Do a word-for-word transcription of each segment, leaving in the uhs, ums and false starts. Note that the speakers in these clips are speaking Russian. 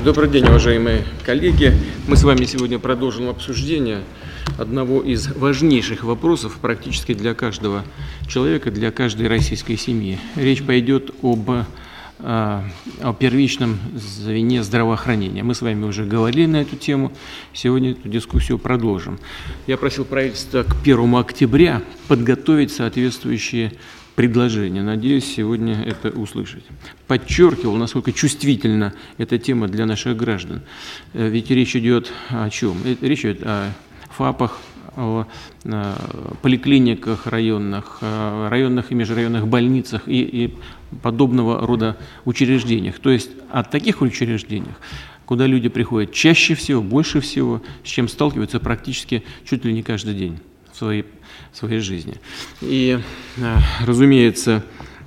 Добрый день, уважаемые коллеги. Мы с вами сегодня продолжим обсуждение одного из важнейших вопросов практически для каждого человека, для каждой российской семьи. Речь пойдет об, о первичном звене здравоохранения. Мы с вами уже говорили на эту тему, сегодня эту дискуссию продолжим. Я просил правительство к первому октября подготовить соответствующие предложение. Надеюсь, сегодня это услышать. Подчеркивал, насколько чувствительна эта тема для наших граждан. Ведь речь идет о чем? Речь идет о ФАПах, о поликлиниках районных, о районных и межрайонных больницах и, и подобного рода учреждениях. То есть о таких учреждениях, куда люди приходят чаще всего, больше всего, с чем сталкиваются практически чуть ли не каждый день в своей, в своей жизни. И, разумеется,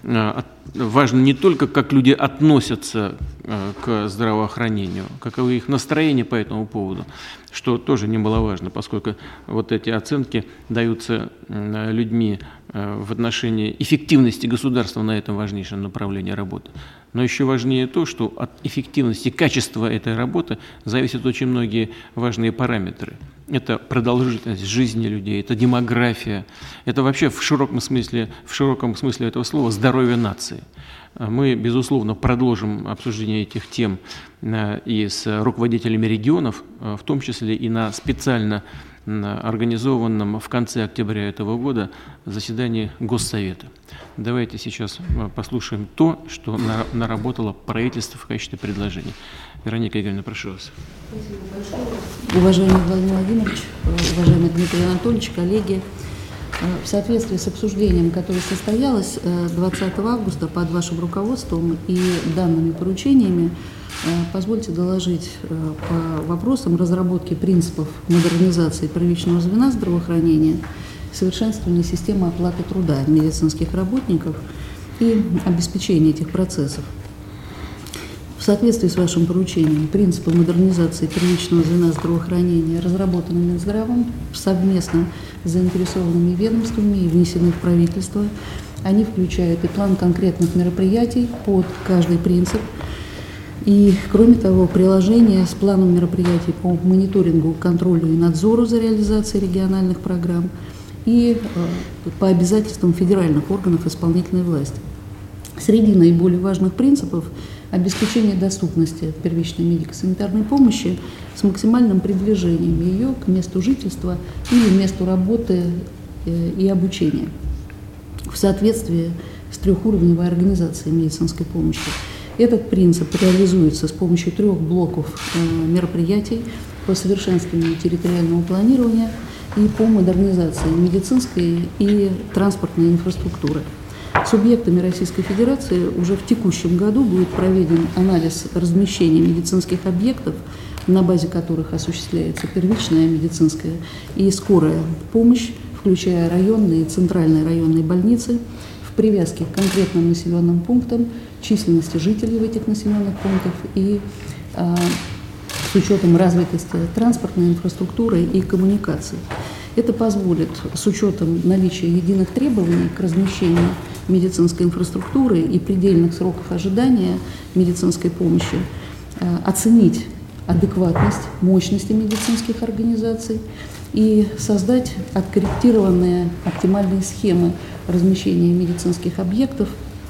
важно не только, как люди относятся к здравоохранению, каковы их настроения по этому поводу, что тоже немаловажно, поскольку вот эти оценки даются людьми в отношении эффективности государства на этом важнейшем направлении работы. Но еще важнее то, что от эффективности, качества этой работы зависят очень многие важные параметры. Это продолжительность жизни людей, это демография, это вообще в широком смысле, в широком смысле этого слова здоровье нации. Мы, безусловно, продолжим обсуждение этих тем и с руководителями регионов, в том числе и на специально организованном в конце октября этого года заседании Госсовета. Давайте сейчас послушаем то, что наработало правительство в качестве предложений. Вероника Игоревна, прошу вас. Спасибо большое. Уважаемый Владимир Владимирович, уважаемый Дмитрий Анатольевич, коллеги, в соответствии с обсуждением, которое состоялось двадцатого августа под вашим руководством и данными поручениями, позвольте доложить по вопросам разработки принципов модернизации первичного звена здравоохранения, совершенствования системы оплаты труда медицинских работников и обеспечения этих процессов. В соответствии с вашим поручением принципы модернизации первичного звена здравоохранения разработаны Минздравом совместно с заинтересованными ведомствами и внесены в правительство. Они включают и план конкретных мероприятий под каждый принцип, и, кроме того, приложение с планом мероприятий по мониторингу, контролю и надзору за реализацией региональных программ и э, по обязательствам федеральных органов исполнительной власти. Среди наиболее важных принципов обеспечение доступности первичной медико-санитарной помощи с максимальным приближением ее к месту жительства или месту работы э, и обучения в соответствии с трехуровневой организацией медицинской помощи. Этот принцип реализуется с помощью трех блоков э, мероприятий по совершенствованию территориального планирования и по модернизации медицинской и транспортной инфраструктуры. Субъектами Российской Федерации уже в текущем году будет проведен анализ размещения медицинских объектов, на базе которых осуществляется первичная медицинская и скорая помощь, включая районные и центральные районные больницы, в привязке к конкретным населенным пунктам, численности жителей в этих населенных пунктах и а, с учетом развитости транспортной инфраструктуры и коммуникаций. Это позволит, с учетом наличия единых требований к размещению медицинской инфраструктуры и предельных сроков ожидания медицинской помощи, оценить адекватность мощности медицинских организаций и создать откорректированные оптимальные схемы размещения медицинских объектов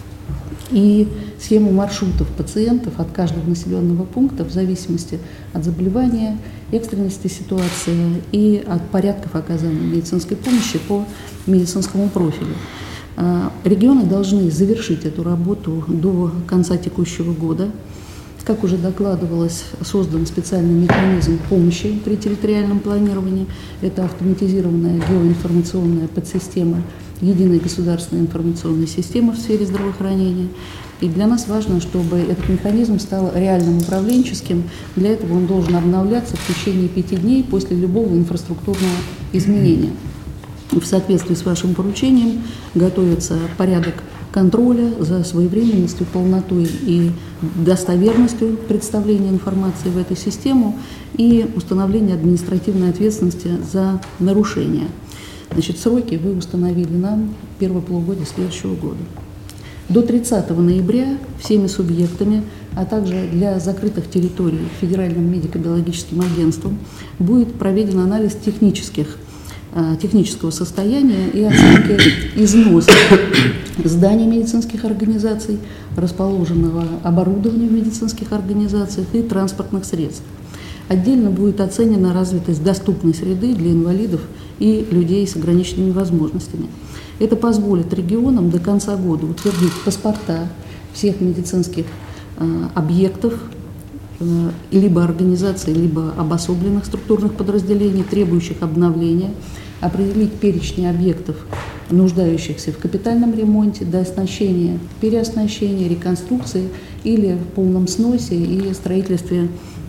и схему маршрутов пациентов от каждого населенного пункта в зависимости от заболевания, экстренности ситуации и от порядков оказания медицинской помощи по медицинскому профилю. Регионы должны завершить эту работу до конца текущего года. Как уже докладывалось, создан специальный механизм помощи при территориальном планировании. Это автоматизированная геоинформационная подсистема единой государственной информационной системы в сфере здравоохранения. И для нас важно, чтобы этот механизм стал реальным управленческим. Для этого он должен обновляться в течение пяти дней после любого инфраструктурного изменения. В соответствии с вашим поручением готовится порядок контроля за своевременностью, полнотой и достоверностью представления информации в эту систему и установление административной ответственности за нарушения. Значит, сроки вы установили нам первое полугодие следующего года. До тридцатого ноября всеми субъектами, а также для закрытых территорий Федеральным медико-биологическим агентством будет проведен анализ технических, технического состояния и оценки износа зданий медицинских организаций, расположенного оборудования в медицинских организациях и транспортных средств. Отдельно будет оценена развитость доступной среды для инвалидов и людей с ограниченными возможностями. Это позволит регионам до конца года утвердить паспорта всех медицинских э, объектов, э, либо организаций, либо обособленных структурных подразделений, требующих обновления, определить перечни объектов, нуждающихся в капитальном ремонте, дооснащения, переоснащения, реконструкции или в полном сносе и строительстве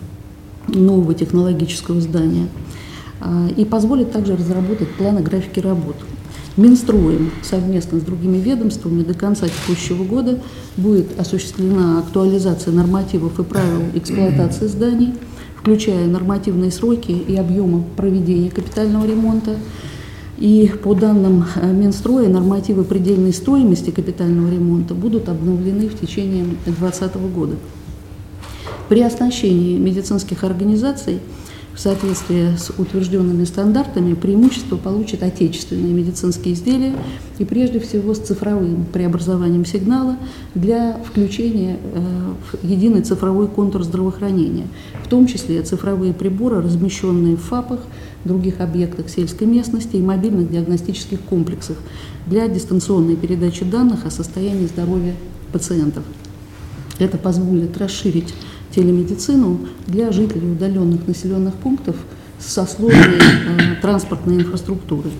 нового технологического здания. И позволит также разработать планы графики работ. Минстроем совместно с другими ведомствами до конца текущего года будет осуществлена актуализация нормативов и правил эксплуатации зданий, включая нормативные сроки и объемы проведения капитального ремонта. И по данным Минстроя, нормативы предельной стоимости капитального ремонта будут обновлены в течение две тысячи двадцатого года. При оснащении медицинских организаций в соответствии с утвержденными стандартами преимущество получат отечественные медицинские изделия и прежде всего с цифровым преобразованием сигнала для включения в единый цифровой контур здравоохранения, в том числе цифровые приборы, размещенные в ФАПах, других объектах сельской местности и мобильных диагностических комплексах для дистанционной передачи данных о состоянии здоровья пациентов. Это позволит расширить телемедицину для жителей удаленных населенных пунктов со сложной э, транспортной инфраструктурой.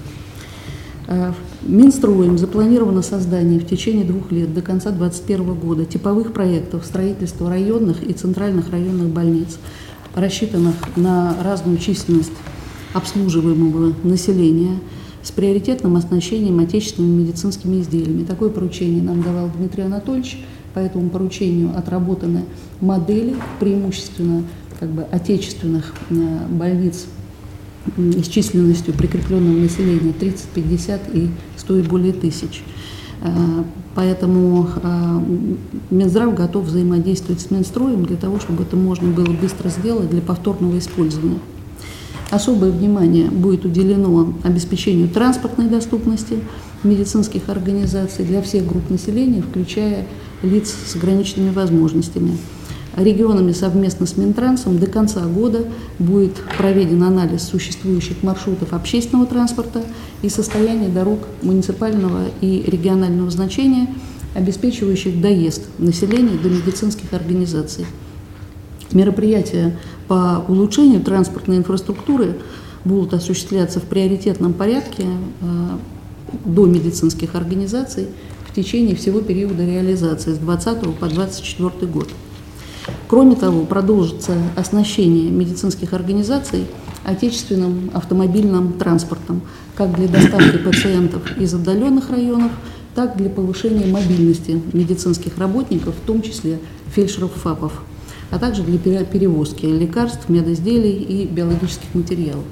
Э, Минстроем запланировано создание в течение двух лет до конца две тысячи двадцать первого года типовых проектов строительства районных и центральных районных больниц, рассчитанных на разную численность обслуживаемого населения с приоритетным оснащением отечественными медицинскими изделиями. Такое поручение нам давал Дмитрий Анатольевич. По этому поручению отработаны модели, преимущественно как бы, отечественных э, больниц э, с численностью прикрепленного населения тридцать-пятьдесят и сто и более тысяч. Э, поэтому э, Минздрав готов взаимодействовать с Минстроем для того, чтобы это можно было быстро сделать для повторного использования. Особое внимание будет уделено обеспечению транспортной доступности медицинских организаций для всех групп населения, включая лиц с ограниченными возможностями. Регионами совместно с Минтрансом до конца года будет проведен анализ существующих маршрутов общественного транспорта и состояния дорог муниципального и регионального значения, обеспечивающих доезд населения до медицинских организаций. Мероприятия по улучшению транспортной инфраструктуры будут осуществляться в приоритетном порядке э, до медицинских организаций в течение всего периода реализации с двадцатого по двадцать четвёртый год. Кроме того, продолжится оснащение медицинских организаций отечественным автомобильным транспортом, как для доставки пациентов из отдаленных районов, так и для повышения мобильности медицинских работников, в том числе фельдшеров ФАПов, а также для перевозки лекарств, медизделий и биологических материалов.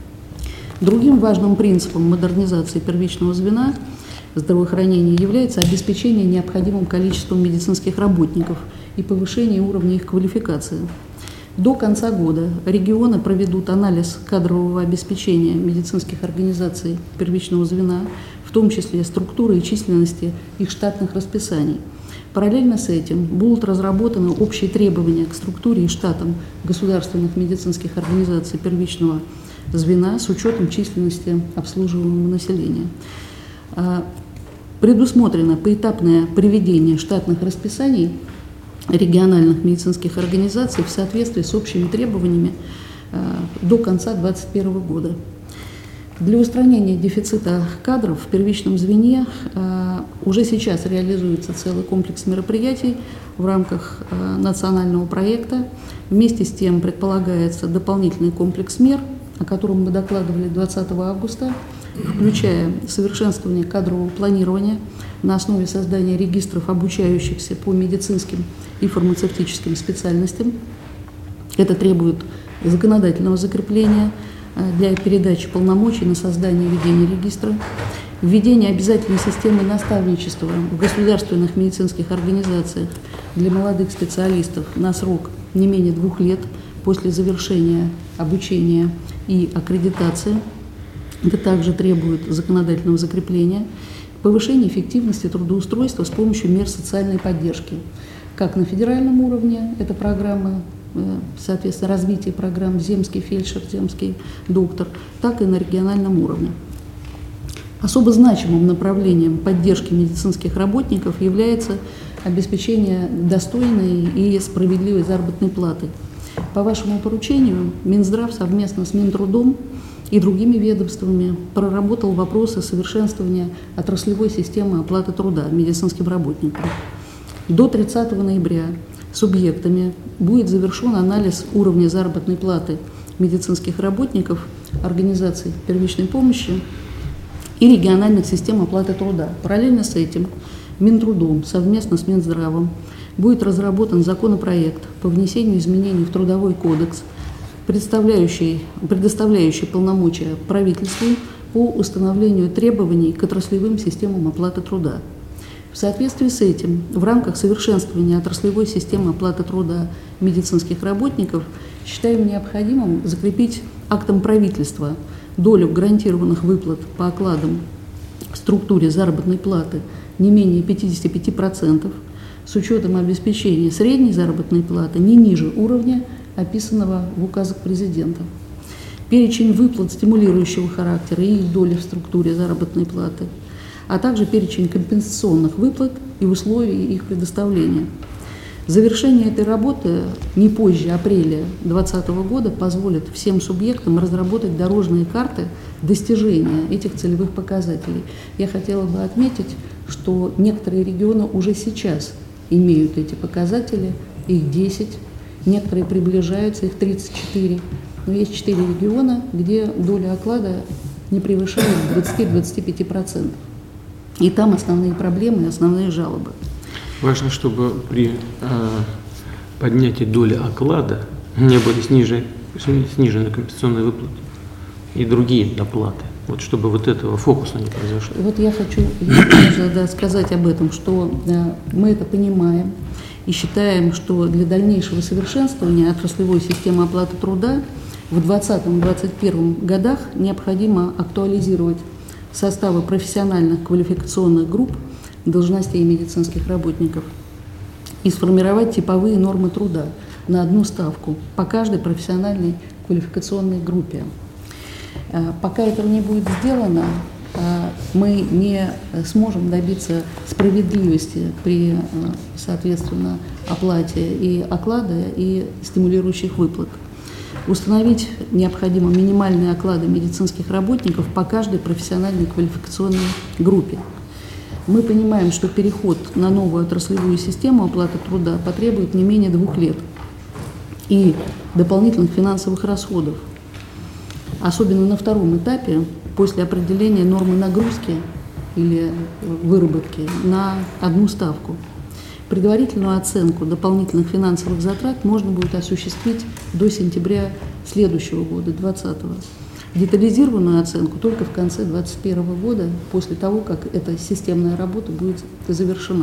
Другим важным принципом модернизации первичного звена здравоохранения является обеспечение необходимым количеством медицинских работников и повышение уровня их квалификации. До конца года регионы проведут анализ кадрового обеспечения медицинских организаций первичного звена, в том числе структуры и численности их штатных расписаний. Параллельно с этим будут разработаны общие требования к структуре и штатам государственных медицинских организаций первичного звена с учетом численности обслуживаемого населения. Предусмотрено поэтапное приведение штатных расписаний региональных медицинских организаций в соответствии с общими требованиями до конца две тысячи двадцать первого года. Для устранения дефицита кадров в первичном звене э, уже сейчас реализуется целый комплекс мероприятий в рамках э, национального проекта. Вместе с тем предполагается дополнительный комплекс мер, о котором мы докладывали двадцатого августа, включая совершенствование кадрового планирования на основе создания регистров обучающихся по медицинским и фармацевтическим специальностям. Это требует законодательного закрепления для передачи полномочий на создание и ведение регистра. введение обязательной системы наставничества в государственных медицинских организациях для молодых специалистов на срок не менее двух лет после завершения обучения и аккредитации. Это также требует законодательного закрепления, повышение эффективности трудоустройства с помощью мер социальной поддержки, как на федеральном уровне, это программы, соответственно, развитие программ «Земский фельдшер», «Земский доктор», так и на региональном уровне. Особо значимым направлением поддержки медицинских работников является обеспечение достойной и справедливой заработной платы. По вашему поручению Минздрав совместно с Минтрудом и другими ведомствами проработал вопросы совершенствования отраслевой системы оплаты труда медицинским работникам. До тридцатого ноября субъектами будет завершен анализ уровня заработной платы медицинских работников, организаций первичной помощи и региональных систем оплаты труда. Параллельно с этим Минтрудом совместно с Минздравом будет разработан законопроект по внесению изменений в Трудовой кодекс, предоставляющий, предоставляющий полномочия правительству по установлению требований к отраслевым системам оплаты труда. В соответствии с этим, в рамках совершенствования отраслевой системы оплаты труда медицинских работников считаем необходимым закрепить актом правительства долю гарантированных выплат по окладам в структуре заработной платы не менее пятидесяти пяти процентов с учетом обеспечения средней заработной платы не ниже уровня, описанного в указах президента. Перечень выплат стимулирующего характера и их доли в структуре заработной платы, а также перечень компенсационных выплат и условий их предоставления. Завершение этой работы не позже апреля две тысячи двадцатого года позволит всем субъектам разработать дорожные карты достижения этих целевых показателей. Я хотела бы отметить, что некоторые регионы уже сейчас имеют эти показатели, их десять, некоторые приближаются, их тридцать четыре. Но есть четыре региона, где доля оклада не превышает двадцати-двадцати пяти процентов. И там основные проблемы и основные жалобы. Важно, чтобы при э, поднятии доли оклада не были снижены, снижены компенсационные выплаты и другие доплаты. Вот чтобы вот этого фокуса не произошло. Вот я хочу я, да, сказать об этом, что да, мы это понимаем и считаем, что для дальнейшего совершенствования отраслевой системы оплаты труда в двадцатом — двадцать первом годах необходимо актуализировать составы профессиональных квалификационных групп должностей медицинских работников и сформировать типовые нормы труда на одну ставку по каждой профессиональной квалификационной группе. Пока этого не будет сделано, мы не сможем добиться справедливости при, соответственно, оплате и оклада, и стимулирующих выплат. Установить необходимо минимальные оклады медицинских работников по каждой профессиональной квалификационной группе. Мы понимаем, что переход на новую отраслевую систему оплаты труда потребует не менее двух лет и дополнительных финансовых расходов, особенно на втором этапе, после определения нормы нагрузки или выработки на одну ставку. Предварительную оценку дополнительных финансовых затрат можно будет осуществить до сентября следующего года, двадцатого. Детализированную оценку только в конце двадцать первого года, после того, как эта системная работа будет завершена.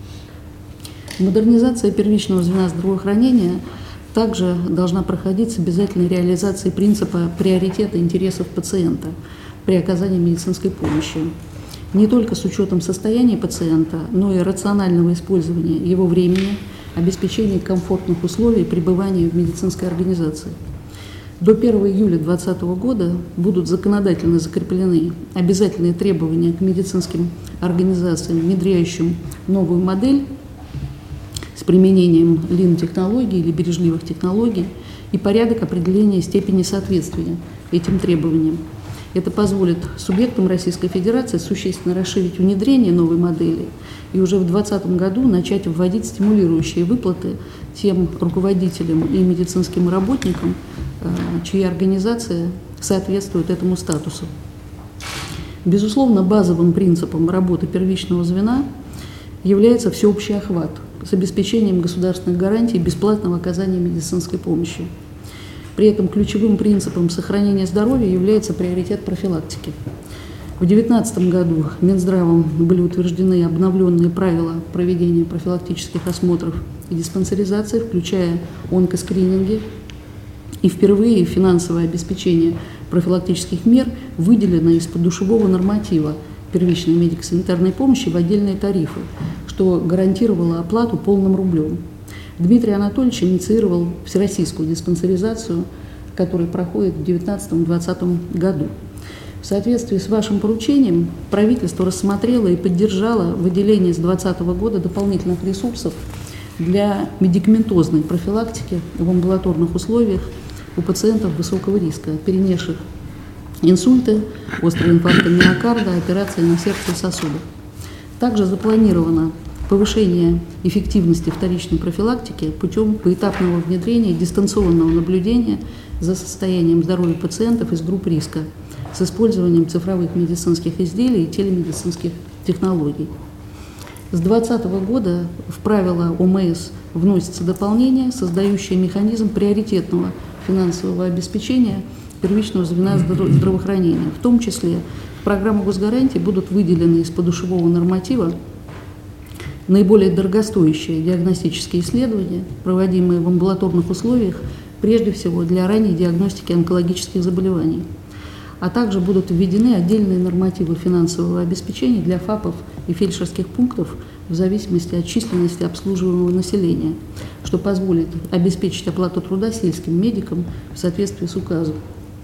Модернизация первичного звена здравоохранения также должна проходить с обязательной реализацией принципа приоритета интересов пациента при оказании медицинской помощи. Не только с учетом состояния пациента, но и рационального использования его времени, обеспечения комфортных условий пребывания в медицинской организации. До первого июля две тысячи двадцатого года будут законодательно закреплены обязательные требования к медицинским организациям, внедряющим новую модель с применением лин-технологий или бережливых технологий, и порядок определения степени соответствия этим требованиям. Это позволит субъектам Российской Федерации существенно расширить внедрение новой модели и уже в две тысячи двадцатом году начать вводить стимулирующие выплаты тем руководителям и медицинским работникам, чья организация соответствует этому статусу. Безусловно, базовым принципом работы первичного звена является всеобщий охват с обеспечением государственных гарантий бесплатного оказания медицинской помощи. При этом ключевым принципом сохранения здоровья является приоритет профилактики. В две тысячи девятнадцатом году Минздравом были утверждены обновленные правила проведения профилактических осмотров и диспансеризации, включая онкоскрининги. И впервые финансовое обеспечение профилактических мер выделено из-под душевого норматива первичной медико-санитарной помощи в отдельные тарифы, что гарантировало оплату полным рублем. Дмитрий Анатольевич инициировал всероссийскую диспансеризацию, которая проходит в две тысячи девятнадцатом-две тысячи двадцатом году. В соответствии с вашим поручением правительство рассмотрело и поддержало выделение с две тысячи двадцатого года дополнительных ресурсов для медикаментозной профилактики в амбулаторных условиях у пациентов высокого риска, перенесших инсульты, острые инфаркты миокарда, операции на сердце и сосудах. Также запланировано повышение эффективности вторичной профилактики путем поэтапного внедрения дистанционного наблюдения за состоянием здоровья пациентов из групп риска с использованием цифровых медицинских изделий и телемедицинских технологий. С две тысячи двадцатого года в правила ОМС вносится дополнение, создающее механизм приоритетного финансового обеспечения первичного звена здравоохранения. В том числе в программу госгарантий будут выделены из подушевого норматива наиболее дорогостоящие диагностические исследования, проводимые в амбулаторных условиях, прежде всего для ранней диагностики онкологических заболеваний. А также будут введены отдельные нормативы финансового обеспечения для ФАПов и фельдшерских пунктов в зависимости от численности обслуживаемого населения, что позволит обеспечить оплату труда сельским медикам в соответствии с указом.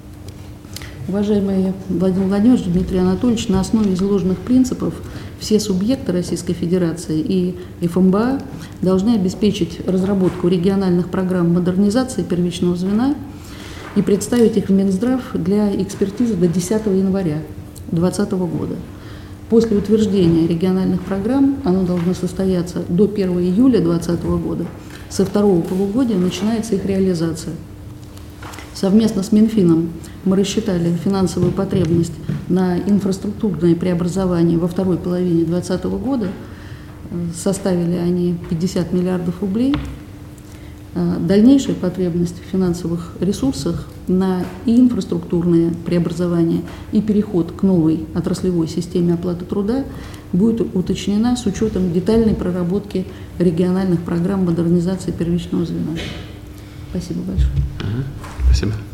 Уважаемый Владимир Владимирович, Дмитрий Анатольевич, на основе изложенных принципов все субъекты Российской Федерации и эф эм бэ а должны обеспечить разработку региональных программ модернизации первичного звена и представить их в Минздрав для экспертизы до десятого января две тысячи двадцатого года. После утверждения региональных программ, оно должно состояться до первого июля две тысячи двадцатого года, со второго полугодия начинается их реализация. Совместно с Минфином мы рассчитали финансовую потребность на инфраструктурное преобразование во второй половине две тысячи двадцатого года. Составили они пятьдесят миллиардов рублей. Дальнейшая потребность в финансовых ресурсах на и инфраструктурное преобразование, и переход к новой отраслевой системе оплаты труда будет уточнена с учетом детальной проработки региональных программ модернизации первичного звена. Спасибо большое. Спасибо.